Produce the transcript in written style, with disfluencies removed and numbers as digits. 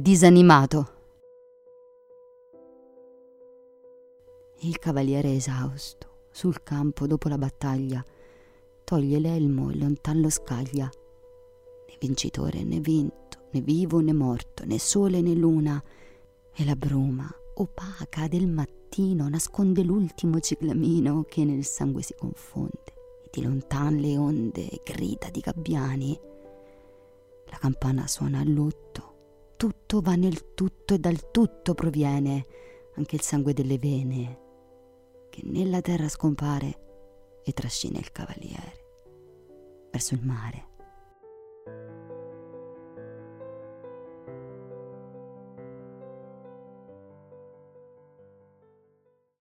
disanimato. Il cavaliere esausto, sul campo dopo la battaglia, toglie l'elmo e lontan lo scaglia. Né vincitore né vinto, né vivo né morto, né sole né luna, e la bruma opaca del mattino nasconde l'ultimo ciclamino che nel sangue si confonde, e di lontan le onde grida di gabbiani. La campana suona a lutto, tutto va nel tutto e dal tutto proviene anche il sangue delle vene, che nella terra scompare e trascina il cavaliere verso il mare.